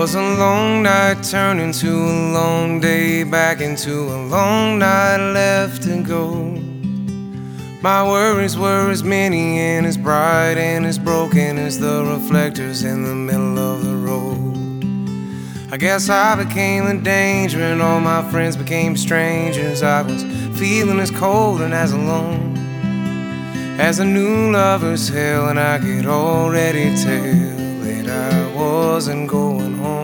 Was a long night turned into a long day, back into a long night left to go. My worries were as many and as bright and as broken as the reflectors in the middle of the road. I guess I became a danger and all my friends became strangers. I was feeling as cold and as alone as a new lover's hell, and I could already tell that I wasn't going home.